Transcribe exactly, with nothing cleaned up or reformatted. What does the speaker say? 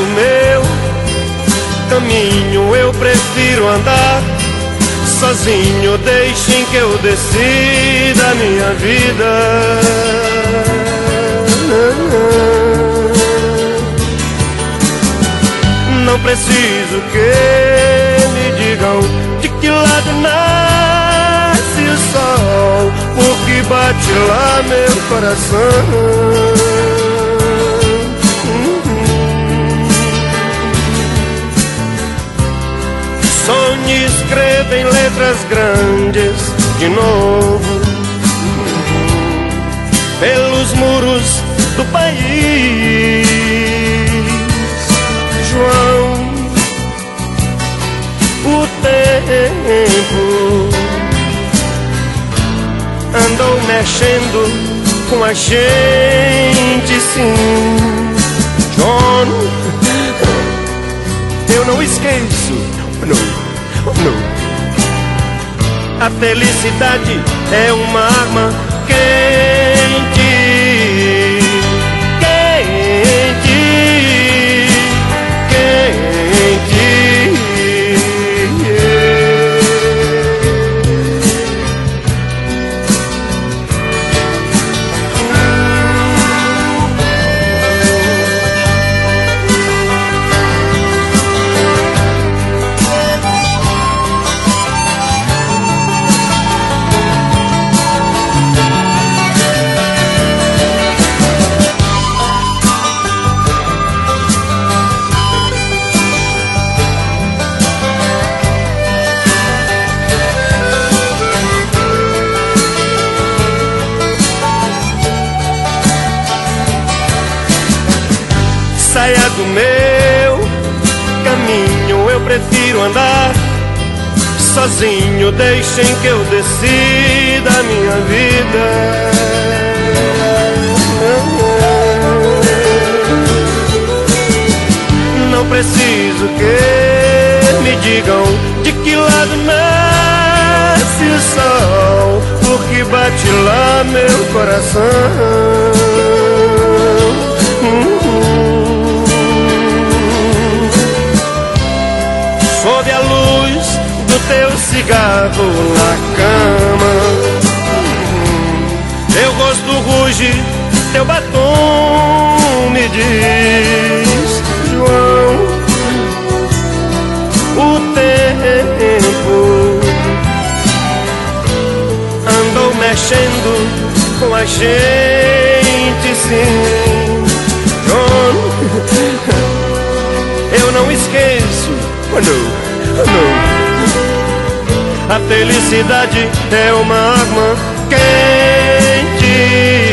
meu caminho eu prefiro andar sozinho, deixem que eu decida a minha vida. Não preciso que me digam de que lado nasce o sol, porque bate lá meu coração. Sonhe, escreva em letras grandes de novo pelos muros do país. João, o tempo andou mexendo com a gente, sim. John, eu não esqueço, não, não. A felicidade é uma arma quente, quente, quente. Saia do meu caminho, eu prefiro andar sozinho, deixem que eu decida a minha vida. Não preciso que me digam de que lado nasce o sol, porque bate lá meu coração. Sob a luz do teu cigarro na cama, teu rosto ruge, teu batom me diz: João, o tempo andou mexendo com a gente, sim. John, eu não esqueço, oh não, oh não. A felicidade é uma arma quente.